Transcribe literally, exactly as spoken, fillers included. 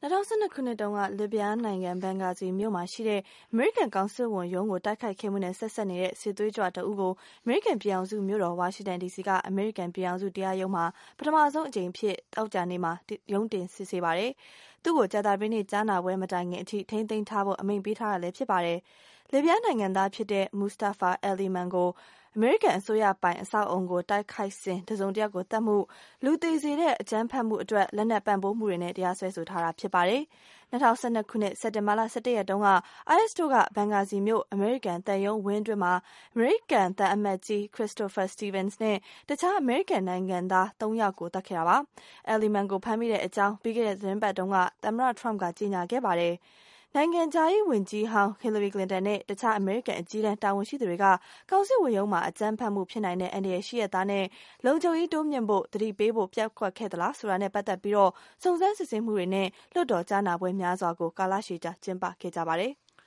၂၀၁၂ ခုနှစ်တုန်းက လစ်ဗျားနိုင်ငံဘန်ဂါဇီမြို့မှာရှိတဲ့အမေရိကန်ကောင်စစ်ဝန်ရုံးကိုတိုက်ခိုက်ခဲ့မှုနဲ့ဆက်စပ်နေတဲ့စစ်သွေးကြွတဦးကိုအမေရိကန်ပြည်ထောင်စုမြို့တော်ဝါရှင်တန်ဒီစီကအမေရိကန်ပြည်ထောင်စုတရားရုံးမှာပထမဆုံးအကြိမ်အဖြစ်သောကြာနေ့မှာရုံးတင်စစ်ဆေးပါတယ်။သူ့ကိုကြာသပတေးနေ့ကြားနာပွဲမတိုင်ခင်အထိထိန်းသိမ်းထားဖို့အမိန့်ပေးထားတာလည်းဖြစ်ပါတယ်။လစ်ဗျားနိုင်ငံသားဖြစ်တဲ့ Mustafa Aliman ကိုအမေရိကန်အစိုးရပိုင်အဆောက်အအုံကိုတိုက်ခိုက်စဉ်တစုံတယောက်ကိုသတ်မှု၊လူသေစေတဲ့အကြမ်းဖက်မှုအတွက်လက်နက်ပံ့ပိုးမှုတွေနဲ့တရားစွဲဆိုထားတာဖြစ်ပါတယ်။၂၀၁၂ ခုနှစ်စက်တင်ဘာလ ၁၁ ရက်တုန်းက အိုင်အက်စ်တို့ကဘန်ဂါဇီမြို့အမေရိကန်သံရုံးဝင်းအတွင်းမှာအမေရိကန်သံအမတ်ကြီး Christopher Stevens နဲ့တခြားအမေရိကန်နိုင်ငံသားသုံးယောက်ကိုသတ်ခဲ့တာပါ။ Aliman ကိုဖမ်းမိတဲ့အကြောင်းပြီးခဲ့တဲ့သီတင်းပတ်တုန်းကသမ္မတ Trump ကကြေညာခဲ့ပါတယ်။နိုင်ငံခြားရေးဝန်ကြီးဟောင်း Hillary Clinton နဲ့တခြားအမေရိကန်အကြီးတန်းတာဝန်ရှိသူတွေကကောင်စစ်ဝန်ရုံးမှာအကြမ်းဖက်မှုဖြစ်နိုင်တဲ့အန္တရာယ်ရှိရဲ့သားနဲ့လုံခြုံရေးတိုးမြှင့်ဖို့သတိပေးဖို့ပျက်ကွက်ခဲ့သလားဆိုတာနဲ့ပတ်သက်ပြီးစုံစမ်းစစ်ဆေးမှုတွေနဲ့လွှတ်တော်ကြားနာပွဲများစွာကိုကာလရှည်ကြာကျင်းပခဲ့ကြပါတယ်။